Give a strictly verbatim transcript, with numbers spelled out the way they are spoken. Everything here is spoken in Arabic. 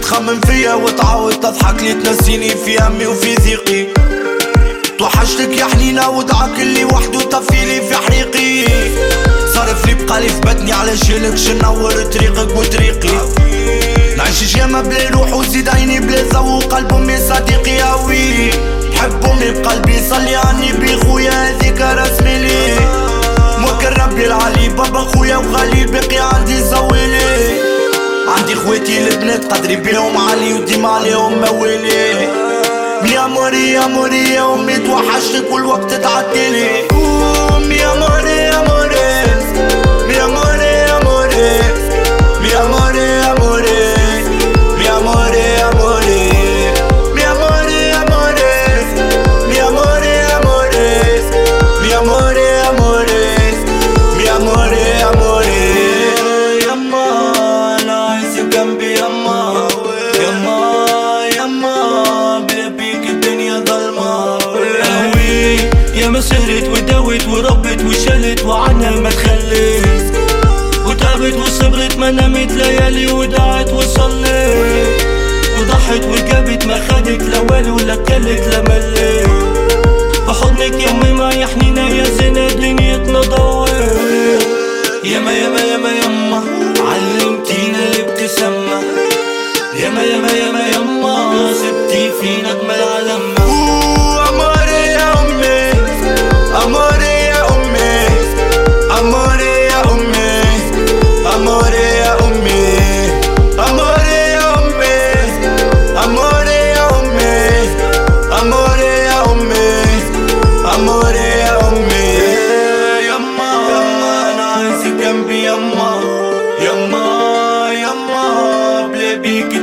تخمم فيا وتعاود تضحك لي تنسيني في همي وفي ضيقي. توحشتك يا حنينة ودعاك اللي وحده طفيلي في حريقي. صارف لي بقالي في بدني على شيلك شنور طريقك وطريقي. نعيش ياما بلا روح وزيد عيني بلا ذو وقلب امي صديقي هاوي. حب امي بقلبي صلي عني بخويا هذيك رسمي لي. موكل ربي العلي بابا خويا وغالي باقي عندي زويلي. عندي خواتي البنات قدري بيهم عالي وديما عليهم موالي. يا موري يا موري يا امي توحشتك والوقت تعديلي. قوم يا موري يا موري يا موري يا موري يا موري يا موري يا موري يا موري يا موري يا موري يا موري يا موري يا موري يا موري يا موري يا موري. يما انا عايزك جنبي يما يما يما بلا بيك الدنيا ظلمة قوي. ياما سهرت وداوت وربت وشلت وعنها ما تخليت. وتعبت وصبرت ما نامت ليالي ودعت وصليت. وضحت وجابت ما خدت لا والي ولا كلت لا مليت. بحضنك يمي ما يا حنينة يا زينة دنيتنا ضويت. ياما ياما ياما يما علمتينا الابتسامة. ياما ياما ياما يما سبتي فينا اجمل علامة. اموري يا امي اموري يا امي اموري يا امي اموري يا امي اموري يا امي اموري يا امي اموري يا امي اموري يا امي. يما يما انا عايزك جنبي يما يما يما بلا بيك